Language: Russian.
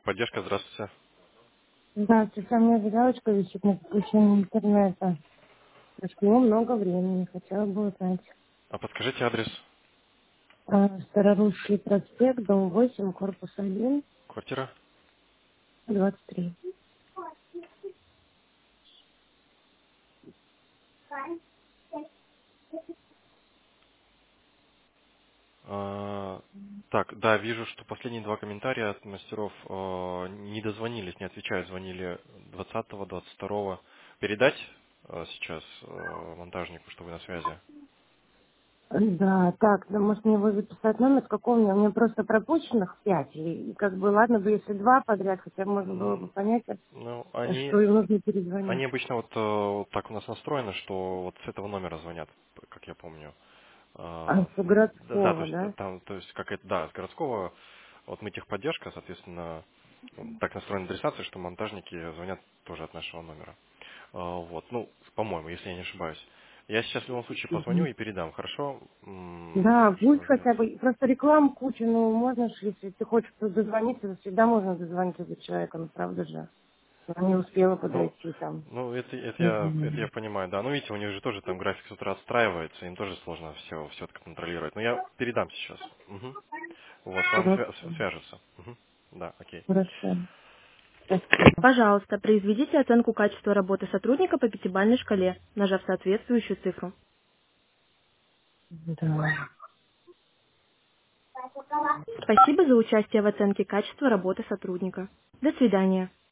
Техподдержка, здравствуйте. Здравствуйте, у меня заявочка висит на подключение интернета. Прошло много времени, хотела бы узнать. А подскажите адрес Старорусский проспект, дом 8, корпус 1, квартиры? 23. Так, да, вижу, что последние два комментария от мастеров не дозвонились, не отвечают, звонили 20-го, 22-го. Передать сейчас монтажнику, что вы на связи? Да, так, да, может мне его записать номер, какого у меня просто пропущенных 5, и как бы ладно бы если два подряд, хотя можно было бы М, понять, Ну, что им нужно перезвонить. они обычно вот так у нас настроены, что вот с этого номера звонят, как я помню. С Да, да, то городского, есть да? там, то есть как это, да, с городского, вот мы техподдержка, соответственно, так настроена адресация, что монтажники звонят тоже от нашего номера. Вот, ну, по-моему, если я не ошибаюсь. Я сейчас в любом случае позвоню Мгм. и передам, хорошо? Да, Что пусть хотя разберется. бы, просто рекламу куча, ну можно же, если ты хочешь дозвониться, то всегда можно дозвониться до человека, ну правда же. Я не успела Ну, подойти там. это я понимаю, да. Ну, видите, у них же тоже там график с утра отстраивается, им тоже сложно все это контролировать. Но я передам сейчас. Мгм. Вот, с вами Хорошо. свяжутся. Мгм. Да, окей. Хорошо. Спасибо. Пожалуйста, произведите оценку качества работы сотрудника по пятибалльной шкале, нажав соответствующую цифру. Да. Спасибо за участие в оценке качества работы сотрудника. До свидания.